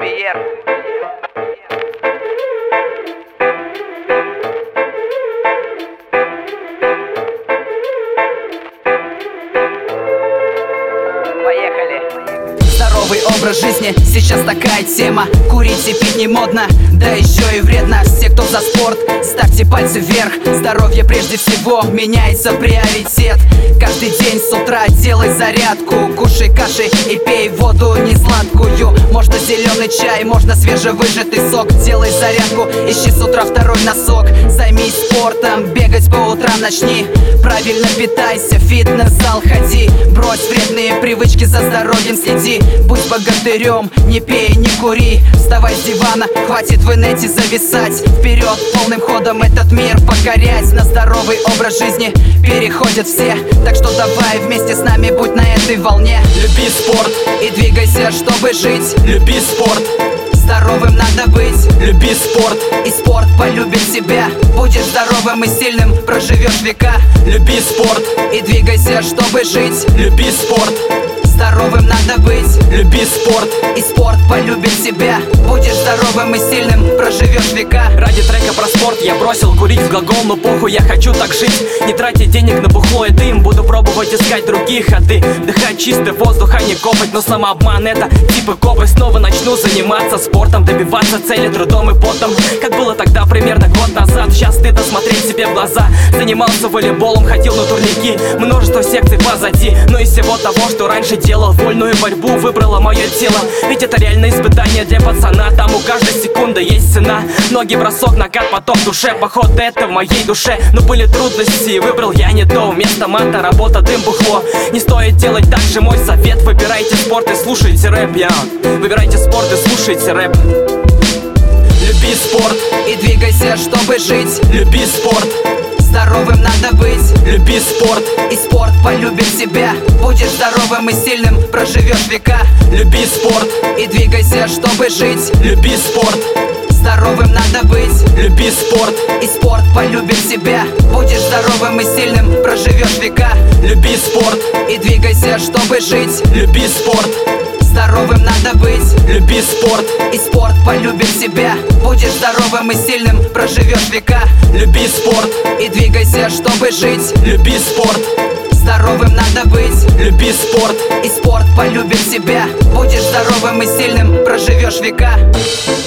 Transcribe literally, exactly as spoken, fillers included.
Премьер. Поехали. Здоровый образ жизни, сейчас такая тема. Курить и пить не модно, да еще и вредно. Все, кто за спорт, ставьте пальцы вверх. Здоровье прежде всего, меняется приоритет. Каждый день с утра делай зарядку. Кушай каши и пей воду не сладкую. Можно зеленый чай, можно свежевыжатый сок. Делай зарядку, ищи с утра второй носок. Займись спортом, бегать по утрам начни. Правильно питайся, в фитнес-зал ходи. Брось вредные привычки, за здоровьем следи. Будь богатырем, не пей, не кури. Вставай с дивана, хватит в инете зависать. Вперед, полным ходом этот мир покорять. На здоровый образ жизни переходят все. Так что давай вместе с нами будь на этой волне. Люби спорт и двигайся, чтобы жить. Люби спорт, здоровым надо быть. люби спорт, и спорт полюбит тебя. Будешь здоровым и сильным, проживешь века. люби спорт, и двигайся, чтобы жить. люби спорт, здоровым надо быть. люби спорт, и спорт полюбит тебя. Будешь здоровым и сильным, проживешь века. Ради трека про спорт я бросил курить в глагол, но похуй, я хочу так жить. Не тратить денег на бухло и дым. Буду пробовать искать другие ходы. Вдыхать чистый воздух, а не копать. Но самообман это типа копы. Снова начну заниматься спортом, добиваться цели трудом и потом. Как было тогда примерно год назад. Сейчас стыдно смотреть себе в глаза. Занимался волейболом, ходил на турники. Множество секций позади. Но из всего того, что раньше делал, вольную борьбу выбрало мое тело. Ведь это реальное испытание для пацана. Там у каждой секунды есть цена. Ноги, бросок, накат, потом в душе. Поход это в моей душе. Но были трудности, и выбрал я не то. Вместо мата, работа, дым, бухло. Не стоит делать так же, мой совет. Выбирайте спорт и слушайте рэп, я. Выбирайте спорт и слушайте рэп. Люби спорт и двигайся, чтобы жить. Люби спорт, здоровым надо быть. люби спорт, и спорт полюбит тебя. Будешь здоровым и сильным, проживешь века. люби спорт, и двигайся, чтобы жить. люби спорт, здоровым надо быть. люби спорт, и спорт полюбит тебя. Будешь здоровым и сильным, проживешь века. люби спорт, и двигайся, чтобы жить. люби спорт, здоровым надо быть. люби спорт, и спорт полюбит тебя. Будешь здоровым и сильным, проживешь века. люби спорт, и двигайся, чтобы жить. люби спорт, здоровым надо быть. люби спорт, и спорт полюбит тебя. Будешь здоровым и сильным, проживешь века.